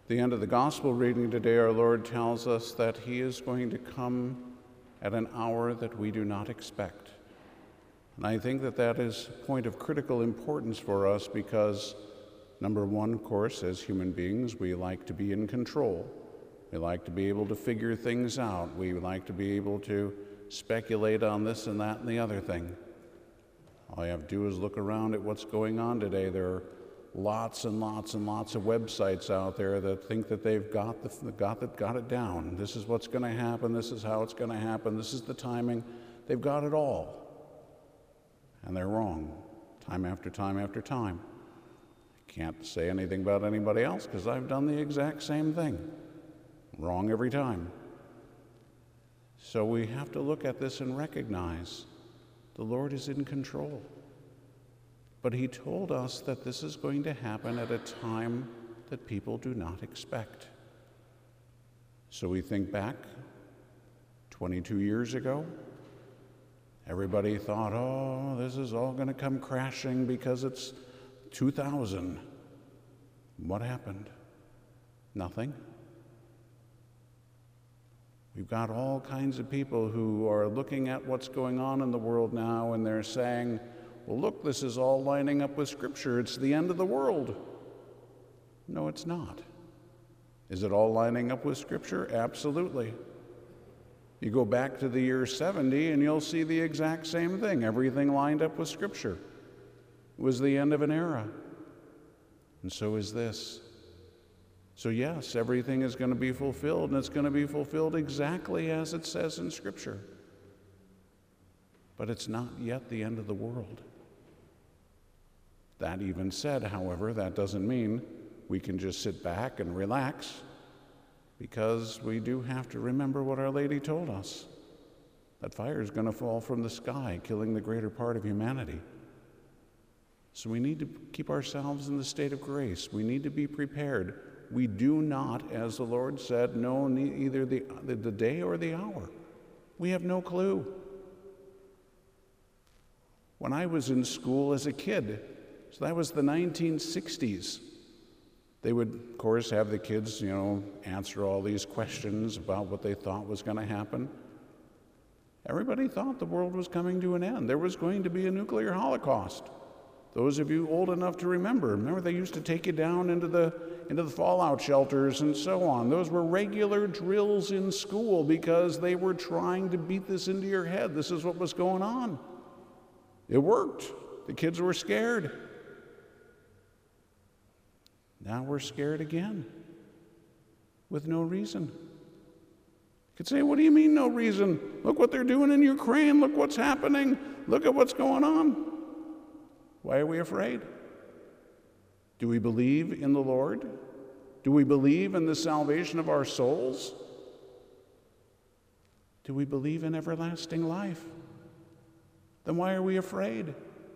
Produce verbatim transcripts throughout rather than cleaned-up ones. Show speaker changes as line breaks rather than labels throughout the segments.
the end of the gospel reading today, our Lord tells us that he is going to come at an hour that we do not expect. And I think that that is a point of critical importance for us because, number one, of course, as human beings, we like to be in control. We like to be able to figure things out. We like to be able to speculate on this and that and the other thing. All you have to do is look around at what's going on today. There are lots and lots and lots of websites out there that think that they've got the got that got it down. This is what's going to happen. This is how it's going to happen. This is the timing. They've got it all, and they're wrong, time after time after time. I can't say anything about anybody else because I've done the exact same thing, wrong every time. So we have to look at this and recognize the Lord is in control. But he told us that this is going to happen at a time that people do not expect. So we think back twenty-two years ago. Everybody thought, oh, this is all going to come crashing because it's two thousand. What happened? Nothing. We've got all kinds of people who are looking at what's going on in the world now, and they're saying, well, look, this is all lining up with Scripture. It's the end of the world. No, it's not. Is it all lining up with Scripture? Absolutely. You go back to the year seventy, and you'll see the exact same thing. Everything lined up with Scripture. It was the end of an era. And so is this. So yes, everything is going to be fulfilled, and it's going to be fulfilled exactly as it says in Scripture. But it's not yet the end of the world. That even said, however, that doesn't mean we can just sit back and relax, because we do have to remember what Our Lady told us, that fire is going to fall from the sky, killing the greater part of humanity. So we need to keep ourselves in the state of grace. We need to be prepared. We do not, as the Lord said, know either the, the, the day or the hour. We have no clue. When I was in school as a kid, so that was the nineteen sixties, they would, of course, have the kids, you know, answer all these questions about what they thought was going to happen. Everybody thought the world was coming to an end. There was going to be a nuclear holocaust. Those of you old enough to remember, remember they used to take you down into the, into the fallout shelters and so on. Those were regular drills in school because they were trying to beat this into your head. This is what was going on. It worked. The kids were scared. Now we're scared again, with no reason. You could say, what do you mean no reason? Look what they're doing in Ukraine. Look what's happening. Look at what's going on. Why are we afraid? Do we believe in the Lord? Do we believe in the salvation of our souls? Do we believe in everlasting life? Then why are we afraid?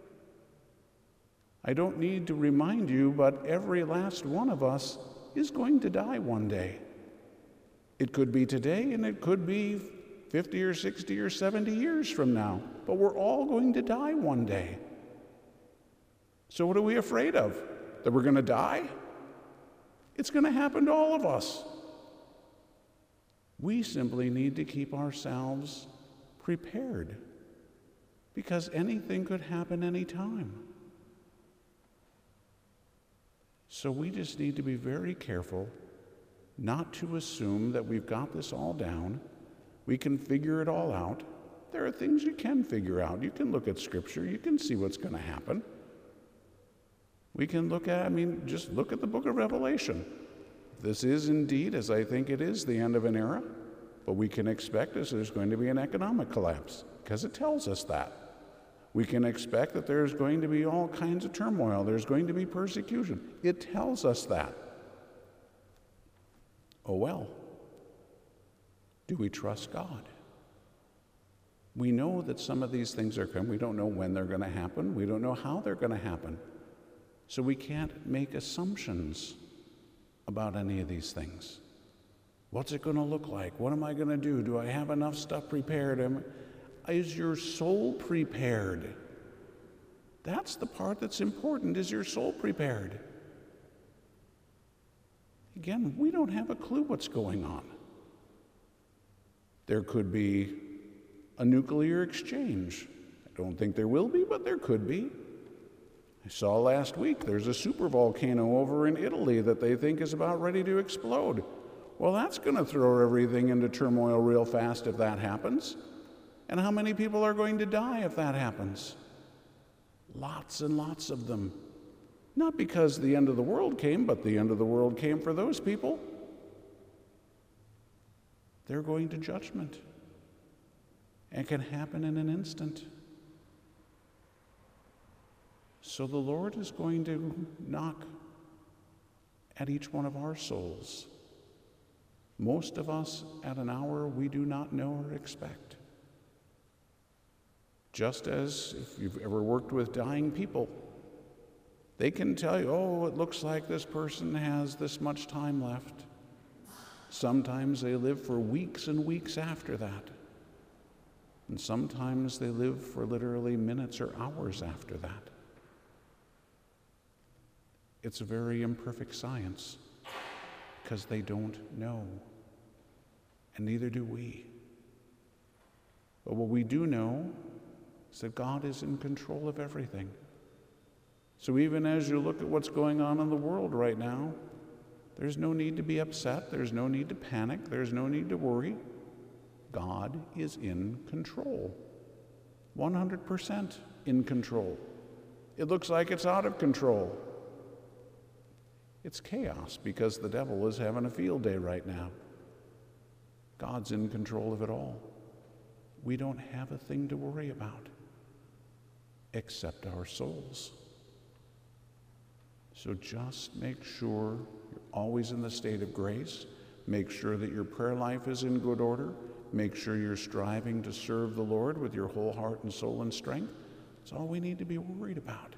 I don't need to remind you, but every last one of us is going to die one day. It could be today, and it could be fifty or sixty or seventy years from now, but we're all going to die one day. So what are we afraid of? That we're going to die? It's going to happen to all of us. We simply need to keep ourselves prepared, because anything could happen anytime. So we just need to be very careful not to assume that we've got this all down. We can figure it all out. There are things you can figure out. You can look at Scripture. You can see what's going to happen. We can look at, I mean, just look at the book of Revelation. This is indeed, as I think it is, the end of an era, but we can expect that there's going to be an economic collapse, because it tells us that. We can expect that there's going to be all kinds of turmoil. There's going to be persecution. It tells us that. Oh well, do we trust God? We know that some of these things are coming. We don't know when they're going to happen. We don't know how they're going to happen. So we can't make assumptions about any of these things. What's it going to look like? What am I going to do? Do I have enough stuff prepared? Am, is your soul prepared? That's the part that's important. Is your soul prepared? Again, we don't have a clue what's going on. There could be a nuclear exchange. I don't think there will be, but there could be. I saw last week there's a supervolcano over in Italy that they think is about ready to explode. Well, that's going to throw everything into turmoil real fast if that happens. And how many people are going to die if that happens? Lots and lots of them. Not because the end of the world came, but the end of the world came for those people. They're going to judgment. It can happen in an instant. So the Lord is going to knock at each one of our souls. Most of us at an hour we do not know or expect. Just as if you've ever worked with dying people, they can tell you, oh, it looks like this person has this much time left. Sometimes they live for weeks and weeks after that. And sometimes they live for literally minutes or hours after that. It's a very imperfect science because they don't know, and neither do we. But what we do know is that God is in control of everything. So even as you look at what's going on in the world right now, there's no need to be upset, there's no need to panic, there's no need to worry. God is in control, one hundred percent in control. It looks like it's out of control. It's chaos because the devil is having a field day right now. God's in control of it all. We don't have a thing to worry about except our souls. So just make sure you're always in the state of grace. Make sure that your prayer life is in good order. Make sure you're striving to serve the Lord with your whole heart and soul and strength. That's all we need to be worried about.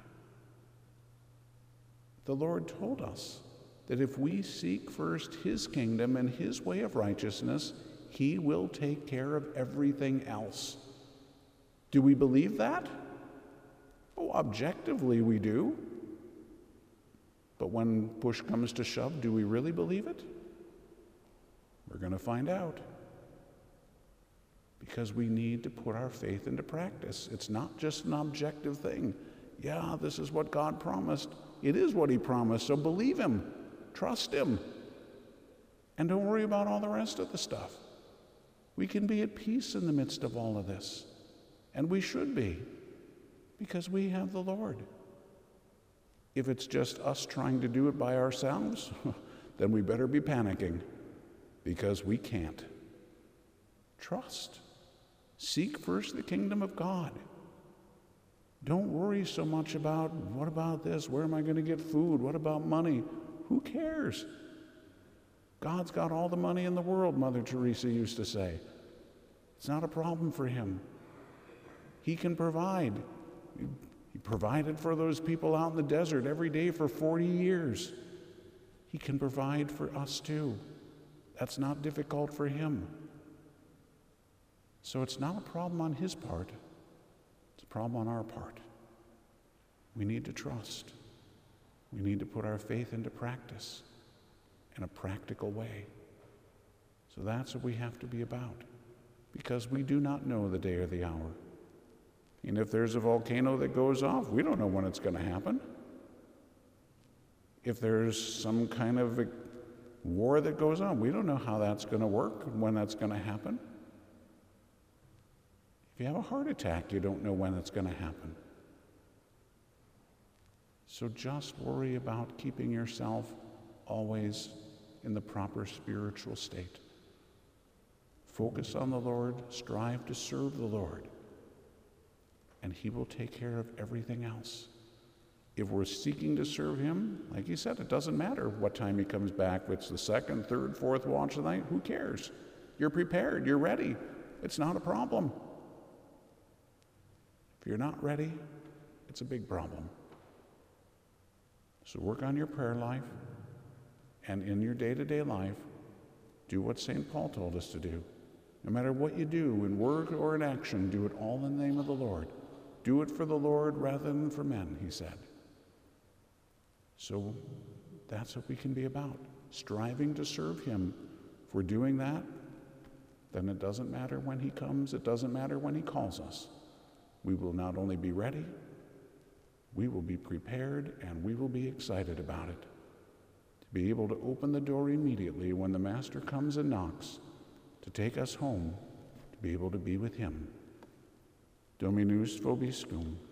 The Lord told us that if we seek first His kingdom and His way of righteousness, He will take care of everything else. Do we believe that? Oh, objectively we do. But when push comes to shove, do we really believe it? We're going to find out. Because we need to put our faith into practice. It's not just an objective thing. Yeah, this is what God promised. It is what He promised, so believe Him, trust Him, and don't worry about all the rest of the stuff. We can be at peace in the midst of all of this, and we should be, because we have the Lord. If it's just us trying to do it by ourselves, then we better be panicking, because we can't. Trust. Seek first the kingdom of God. Don't worry so much about, what about this? Where am I going to get food? What about money? Who cares? God's got all the money in the world, Mother Teresa used to say. It's not a problem for Him. He can provide. He provided for those people out in the desert every day for forty years. He can provide for us too. That's not difficult for Him. So it's not a problem on His part. It's a problem on our part. We need to trust. We need to put our faith into practice in a practical way. So that's what we have to be about, because we do not know the day or the hour. And if there's a volcano that goes off, we don't know when it's going to happen. If there's some kind of a war that goes on, we don't know how that's going to work and when that's going to happen. If you have a heart attack, you don't know when it's going to happen. So just worry about keeping yourself always in the proper spiritual state. Focus on the Lord, strive to serve the Lord, and He will take care of everything else. If we're seeking to serve Him, like He said, it doesn't matter what time He comes back. If it's the second, third, fourth watch of the night, who cares? You're prepared, you're ready. It's not a problem. If you're not ready, it's a big problem. So work on your prayer life, and in your day-to-day life, do what Saint Paul told us to do. No matter what you do, in word or in action, do it all in the name of the Lord. Do it for the Lord rather than for men, he said. So that's what we can be about. striving to serve him. If we're doing that, then it doesn't matter when he comes, it doesn't matter when he calls us. We will not only be ready, we will be prepared, and we will be excited about it. To be able to open the door immediately when the Master comes and knocks, to take us home, to be able to be with him. Dominus vobiscum.